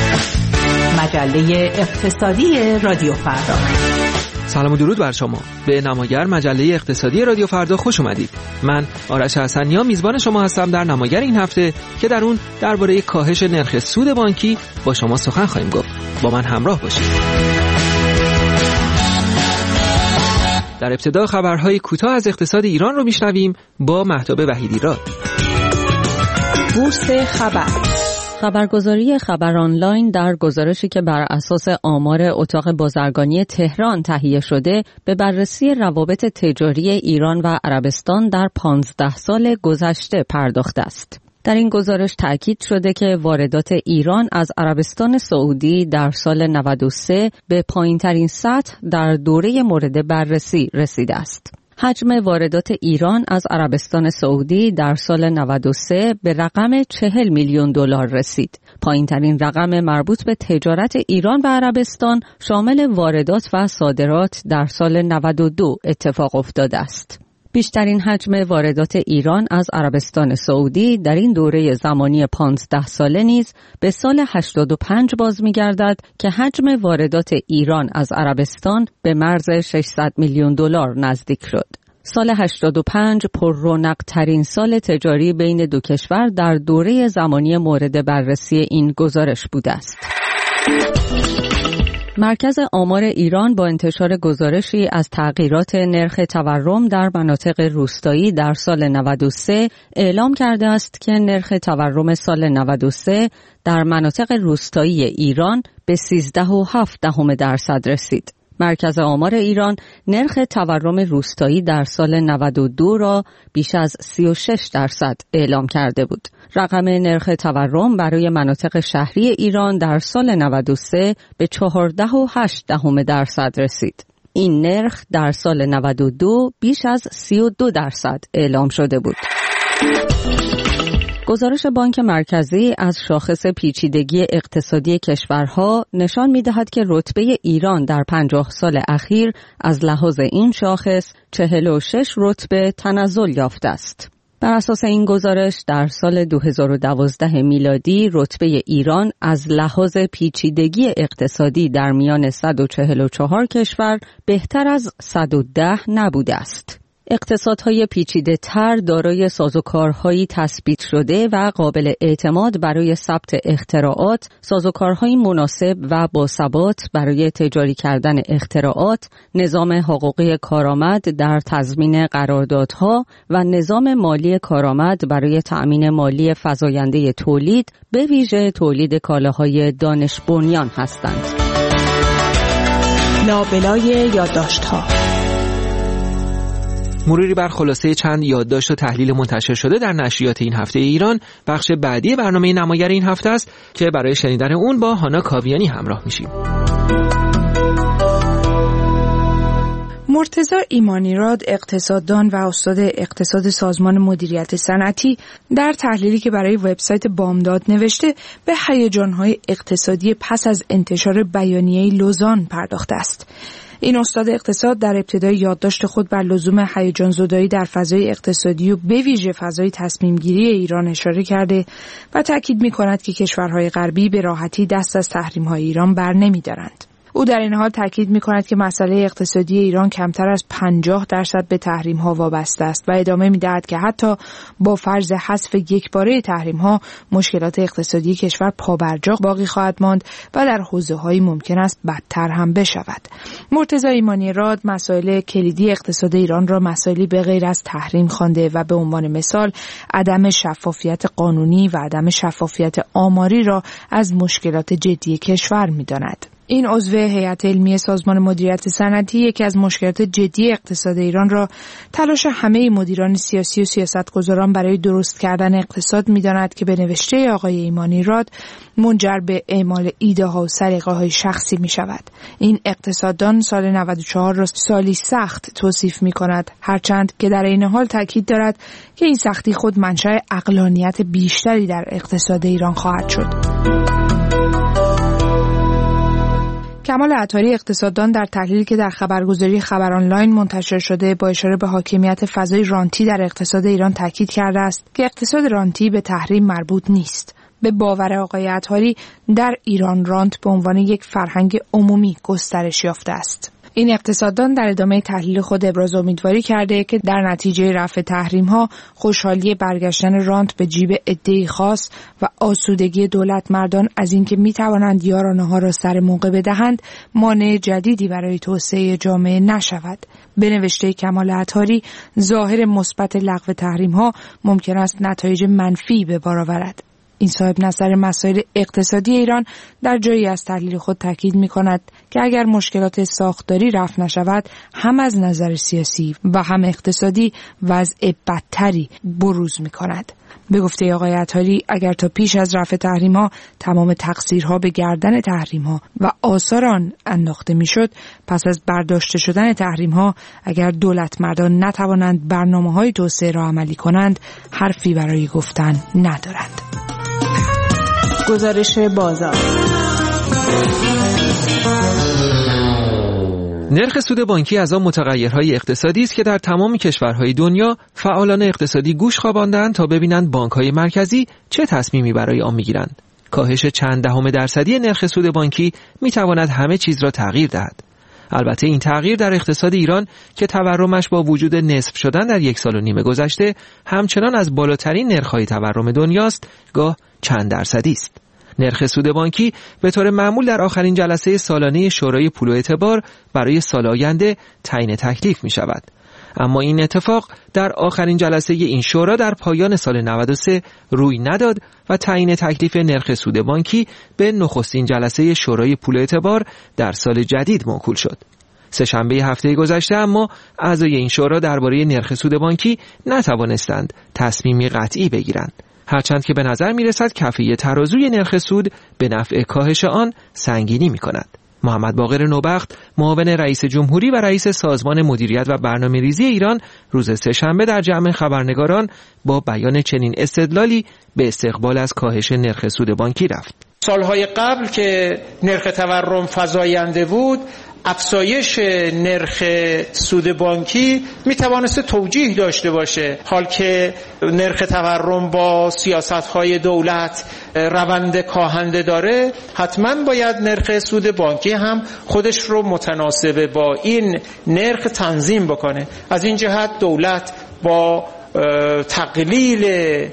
مجله اقتصادی رادیو فردا.
سلام و درود بر شما. به نماگر مجله اقتصادی رادیو فردا خوش اومدید. من آرش حسن‌نیا میزبان شما هستم در نماگر این هفته که در اون درباره کاهش نرخ سود بانکی با شما سخن خواهیم گفت. با من همراه باشید. در ابتدا خبرهای کوتاه از اقتصاد ایران رو میشنویم با مهتاب وحیدی راد.
بورس خبر.
خبرگزاری خبر آنلاین در گزارشی که بر اساس آمار اتاق بازرگانی تهران تهیه شده به بررسی روابط تجاری ایران و عربستان در 15 سال گذشته پرداخته است. در این گزارش تأکید شده که واردات ایران از عربستان سعودی در سال 93 به پایین‌ترین سطح در دوره مورد بررسی رسیده است. حجم واردات ایران از عربستان سعودی در سال 93 به رقم 40 میلیون دلار رسید. پایین‌ترین رقم مربوط به تجارت ایران و عربستان شامل واردات و صادرات در سال 92 اتفاق افتاده است. بیشترین حجم واردات ایران از عربستان سعودی در این دوره زمانی 15 ساله نیز به سال 85 باز می‌گردد که حجم واردات ایران از عربستان به مرز 600 میلیون دلار نزدیک شد. سال 85 پر رونق ترین سال تجاری بین دو کشور در دوره زمانی مورد بررسی این گزارش بوده است. مرکز آمار ایران با انتشار گزارشی از تغییرات نرخ تورم در مناطق روستایی در سال 93 اعلام کرده است که نرخ تورم سال 93 در مناطق روستایی ایران به 13.7% رسید. مرکز آمار ایران نرخ تورم روستایی در سال 92 را بیش از 36% اعلام کرده بود. رقم نرخ تورم برای مناطق شهری ایران در سال 93 به 14.8% رسید. این نرخ در سال 92 بیش از 32% اعلام شده بود. گزارش بانک مرکزی از شاخص پیچیدگی اقتصادی کشورها نشان می‌دهد که رتبه ایران در 50 سال اخیر از لحاظ این شاخص 46 رتبه تنزل یافته است. بر اساس این گزارش در سال 2012 میلادی رتبه ایران از لحاظ پیچیدگی اقتصادی در میان 144 کشور بهتر از 110 نبوده است. اقتصادهای پیچیده تر دارای سازوکارهایی تثبیت شده و قابل اعتماد برای ثبت اختراعات، سازوکارهایی مناسب و باثبات برای تجاری کردن اختراعات، نظام حقوقی کارآمد در تضمین قراردادها و نظام مالی کارآمد برای تأمین مالی فزاینده تولید، به ویژه تولید کالاهای دانش بنیان هستند.
لابلای یادداشت‌ها.
مروری بر خلاصه چند یادداشت و تحلیل منتشر شده در نشریات این هفته ایران بخش بعدی برنامه نماگر این هفته است که برای شنیدن اون با هانا کاویانی همراه میشیم.
مرتضی ایمانیراد، اقتصاددان و استاد اقتصاد سازمان مدیریت صنعتی، در تحلیلی که برای وبسایت بامداد نوشته به هیجان‌های اقتصادی پس از انتشار بیانیه لوزان پرداخته است. این استاد اقتصاد در ابتدای یادداشت خود بر لزوم هیجان‌زدایی در فضای اقتصادی و به ویژه فضای تصمیم‌گیری ایران اشاره کرده و تاکید می‌کند که کشورهای غربی به راحتی دست از تحریم‌های ایران برنمی‌دارند. او در این حال تاکید می‌کند که مسئله اقتصادی ایران کمتر از 50% به تحریم‌ها وابسته است و ادامه می‌دهد که حتی با فرض حذف یکباره تحریم‌ها مشکلات اقتصادی کشور پابرجا باقی خواهد ماند و در حوزه‌هایی ممکن است بدتر هم بشود. مرتضی ایمانیراد مسائل کلیدی اقتصاد ایران را مسائلی به غیر از تحریم خوانده و به عنوان مثال عدم شفافیت قانونی و عدم شفافیت آماری را از مشکلات جدی کشور می‌داند. این عضو هیئت علمی سازمان مدیریت صنعتی یکی از مشکلات جدی اقتصاد ایران را تلاش همه مدیران سیاسی و سیاستگزاران برای درست کردن اقتصاد می‌داند که به نوشته آقای ایمانیراد منجر به اعمال ایده‌ها و سلیقه‌های شخصی می‌شود. این اقتصاددان سال 94 را سالی سخت توصیف می‌کند، هرچند که در این حال تاکید دارد که این سختی خود منشأ عقلانیت بیشتری در اقتصاد ایران خواهد شد. کمال عطاری اقتصاددان در تحلیلی که در خبرگزاری خبر آنلاین منتشر شده با اشاره به حاکمیت فضای رانتی در اقتصاد ایران تاکید کرده است که اقتصاد رانتی به تحریم مربوط نیست. به باور آقای عطاری در ایران رانت به عنوان یک فرهنگ عمومی گسترش یافته است. این اقتصاددان در ادامه تحلیل خود ابراز امیدواری کرده که در نتیجه رفع تحریم‌ها خوشحالی برگشتن رانت به جیب عده‌ای خاص و آسودگی دولت مردان از اینکه می‌توانند یارانه‌ها را سر موقع بدهند مانع جدیدی برای توسعه جامعه نشود. به نوشته کمال عطاری ظاهر مثبت لغو تحریم‌ها ممکن است نتایج منفی به بار آورد. این صاحب نظر مسائل اقتصادی ایران در جایی از تحلیل خود تاکید می‌کند که اگر مشکلات ساختاری رفع نشود، هم از نظر سیاسی و هم اقتصادی وضع بدتری بروز می‌کند. به گفته آقای عطاری، اگر تا پیش از رفع تحریم‌ها تمام تقصیرها به گردن تحریم‌ها و آثار آن انداخته می‌شد، پس از برداشته شدن تحریم‌ها اگر دولتمردان نتوانند برنامه‌های توسعه را عملی کنند، حرفی برای گفتن ندارند.
گزارش بازار.
نرخ سود بانکی از آن متغیرهای اقتصادی است که در تمام کشورهای دنیا فعالان اقتصادی گوش خواباندند تا ببینند بانک‌های مرکزی چه تصمیمی برای آن می‌گیرند. کاهش چند دهم درصدی نرخ سود بانکی می‌تواند همه چیز را تغییر دهد. البته این تغییر در اقتصاد ایران که تورمش با وجود نصف شدن در 1 سال و نیم گذشته همچنان از بالاترین نرخ‌های تورم دنیاست، گاه چند درصدی است. نرخ سود بانکی به طور معمول در آخرین جلسه سالانه شورای پول و اعتبار برای سال آینده تعیین تکلیف می شود. اما این اتفاق در آخرین جلسه این شورا در پایان سال 93 روی نداد و تعیین تکلیف نرخ سود بانکی به نخستین جلسه شورای پول و اعتبار در سال جدید موکول شد. سه‌شنبه هفته گذشته اما اعضای این شورا درباره نرخ سود بانکی نتوانستند تصمیمی قطعی بگیرند. هرچند که به نظر می رسد کفه ترازوی نرخ سود به نفع کاهش آن سنگینی می کند. محمد باقر نوبخت، معاون رئیس جمهوری و رئیس سازمان مدیریت و برنامه‌ریزی ایران، روز سه‌شنبه در جمع خبرنگاران با بیان چنین استدلالی به استقبال از کاهش نرخ سود بانکی رفت.
سالهای قبل که نرخ تورم فزاینده بود، افزایش نرخ سود بانکی میتوانست توجیه داشته باشه. حال که نرخ تورم با سیاست‌های دولت روند کاهنده داره، حتما باید نرخ سود بانکی هم خودش رو متناسب با این نرخ تنظیم بکنه. از این جهت دولت با تقلیل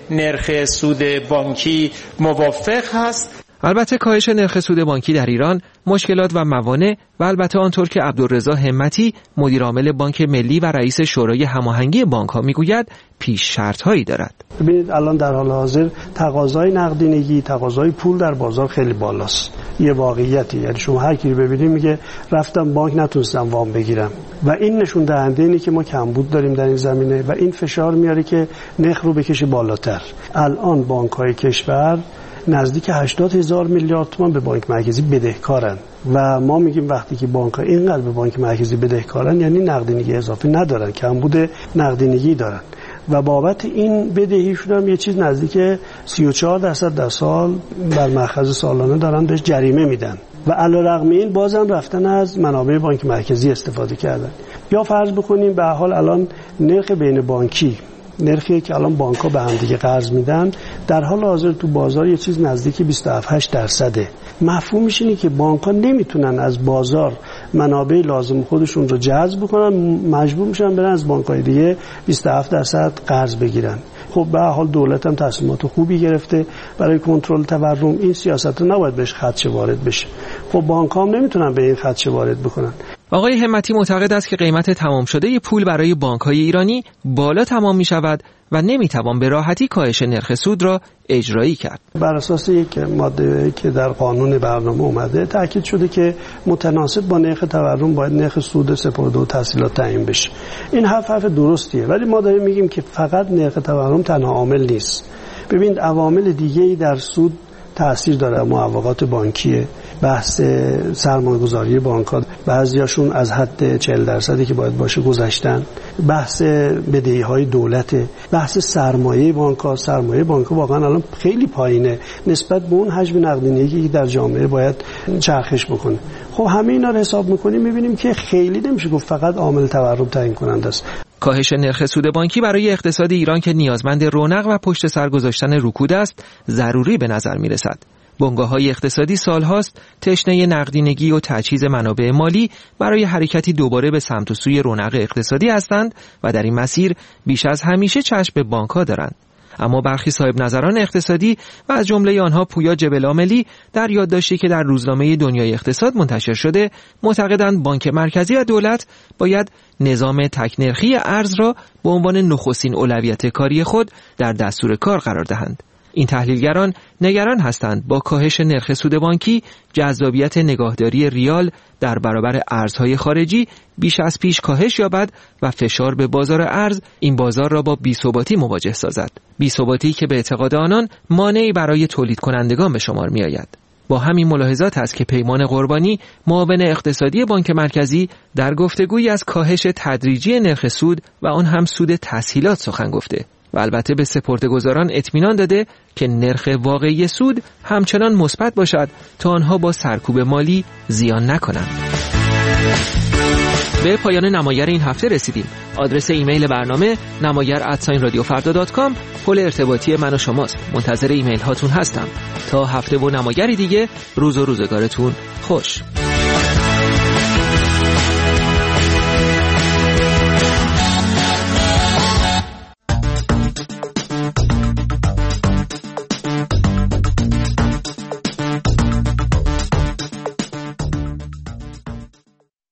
نرخ سود بانکی موافق هست.
البته کاهش نرخ سود بانکی در ایران مشکلات و موانع و البته آنطور که عبدالرضا همتی مدیر عامل بانک ملی و رئیس شورای هماهنگی بانک‌ها میگوید پیش شرط‌هایی دارد.
ببینید الان در حال حاضر تقاضای نقدینگی، تقاضای پول در بازار خیلی بالاست. یه واقعیتی، یعنی شما هر کی ببینید میگه رفتم بانک نتونستم وام بگیرم و این نشون دهنده اینه که ما کمبود داریم در این زمینه و این فشار میاره که نرخ رو بکشه بالاتر. الان بانک‌های کشور نزدیک 80,000 میلیارد تومان به بانک مرکزی بدهکارن و ما میگیم وقتی که بانک‌ها اینقدر به بانک مرکزی بدهکارن یعنی نقدینگی اضافی ندارن، کمبود نقدینگی دارن و بابت این بدهیشون هم یه چیز نزدیک 34% در سال بر مأخذ سالانه دارن بهش جریمه میدن و علیرغم این بازم رفتن از منابع بانک مرکزی استفاده کردن. یا فرض بکنیم به حال الان نرخ بین بانکی، نرخی که الان بانک‌ها به هم دیگه قرض میدن، در حال حاضر تو بازار یه چیز نزدیک 27-8%. مفهومش اینه که بانک‌ها نمیتونن از بازار منابع لازم خودشون رو جذب کنن، مجبور میشن برن از بانک‌های دیگه 27% قرض بگیرن. خب به هر حال دولت هم تصمیمات خوبی گرفته برای کنترل تورم، این سیاست رو نباید بهش خدشه وارد بشه. خب بانک‌ها هم نمیتونن به این خدشه وارد بکنن.
آقای همتی معتقد است که قیمت تمام شده پول برای بانک‌های ایرانی بالا تمام می‌شود و نمی‌توان به راحتی کاهش نرخ سود را اجرایی کرد.
بر اساس یک ماده که در قانون برنامه اومده تاکید شده که متناسب با نرخ تورم باید نرخ سود سپرده و تسهیلات تعیین بشه. این حرف درستیه، ولی ما داریم میگیم که فقط نرخ تورم تنها عامل نیست. ببینید عوامل دیگه‌ای در سود تأثیر داره. معوقات بانکیه، بحث سرمایه‌گذاری بانک‌ها، بعضیاشون از حد 40% که باید باشه گذشتن، بحث بدهی‌های دولت، بحث سرمایه بانک‌ها. سرمایه بانک‌ها واقعا الان خیلی پایینه نسبت به اون حجم نقدینگی که در جامعه باید چرخش بکنه. خب همه اینا رو حساب می‌کنیم می‌بینیم که خیلی نمیشه گفت فقط عامل تورم تعیین کننده است.
کاهش نرخ سود بانکی برای اقتصاد ایران که نیازمند رونق و پشت سر گذاشتن رکود است، ضروری به نظر می‌رسد. بنگاه‌های اقتصادی سال‌هاست تشنه نقدینگی و تجهیز منابع مالی برای حرکتی دوباره به سمت و سوی رونق اقتصادی هستند و در این مسیر بیش از همیشه چشم به بانک‌ها دارند. اما برخی صاحب نظران اقتصادی و از جمله آنها پویا جبل‌عاملی در یادداشتی که در روزنامه دنیای اقتصاد منتشر شده معتقدند بانک مرکزی و دولت باید نظام تک‌نرخی ارز را به عنوان نخستین اولویت کاری خود در دستور کار قرار دهند. این تحلیلگران نگران هستند با کاهش نرخ سود بانکی جذابیت نگاهداری ریال در برابر ارزهای خارجی بیش از پیش کاهش یابد و فشار به بازار ارز این بازار را با بی‌ثباتی مواجه سازد. بی‌ثباتی که به اعتقاد آنان مانعی برای تولید کنندگان به شمار می آید. با همین ملاحظات است که پیمان قربانی معاون اقتصادی بانک مرکزی در گفتگویی از کاهش تدریجی نرخ سود و آن هم سود تسهیلات سخن گفته و البته به سپرده‌گذاران اطمینان داده که نرخ واقعی سود همچنان مثبت باشد تا آنها با سرکوب مالی زیان نکنند. به پایان نمایر این هفته رسیدیم. آدرس ایمیل برنامه namayer@radiofarda.com پل ارتباطی من و شماست. منتظر ایمیل هاتون هستم. تا هفته و نمایری دیگه روز و روزگارتون خوش.